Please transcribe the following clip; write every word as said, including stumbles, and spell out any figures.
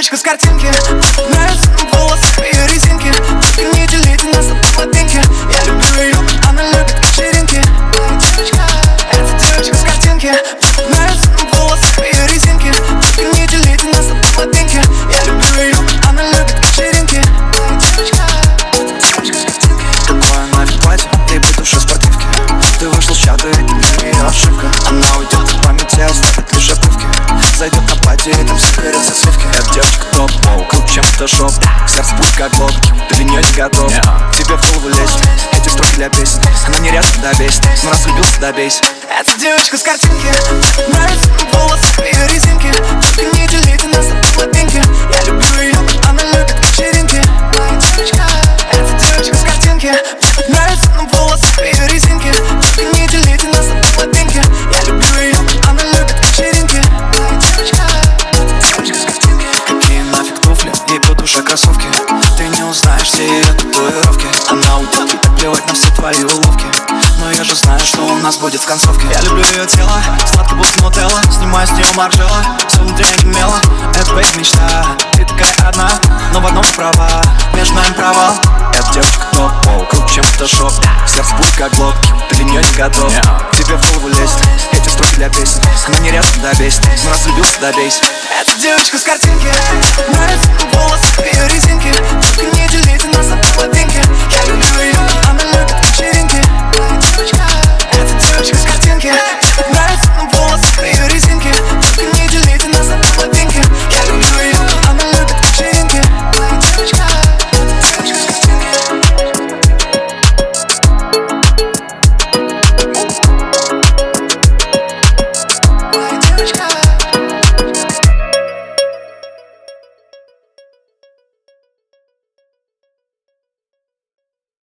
девочка с картинки. Нравятся волосы, ее резинки. Только не делите нас на половинки. Я люблю ее, она любит вечеринки. Это девочка с картинки. Нравятся волосы, ее резинки. Только не делите нас на половинки. Я люблю ее, она любит вечеринки. Какое нафиг платье, ей по душе спортивки. Ты вышел с чата, и не ее ошибка. Она уйдет в памяти, оставит лишь обрывки. Зайдет на платье, и там все горят со сливки. Эта девочка топ-воу, круче, чем фотошоп. Сердце будет как лоб, ты для нее не готов. yeah. К тебе в голову лезет, эти строки для песен. Она не рядом, когда бесит, но раз влюбился, добейся. Это девочка с картинки. Нравятся волосы, ее резинки. Только не делите нас на половинки. Я люблю ее, она любит вечеринки. Это девочка с картинки. Нравятся волосы, ее резинки. Только не делите нас на половинки. Я люблю ее, она любит вечеринки. Какие нафиг туфли, ей по душе кроссовки. Ты не узнаешь все ее татуировки. Она уйдет, и так плевать на все твои уловки. Но я же знаю, что у нас будет в концовке. Я люблю ее тело, сладкий будто нутелла. Снимаю с нее маржела, все внутри онемело. Это бейт мечта, ты такая одна, но в одном права, между нами провал. Эта девочка топ-воу, круче, чем фотошоп. Сердце будет как блок, ты для нее не готов. yeah. К тебе в голову лезет, эти строки для песен. Она не рядом, когда бесит, но раз влюбился, добейся. Это девочка с картинки. Нравятся волосы, ее резинки. Только не делите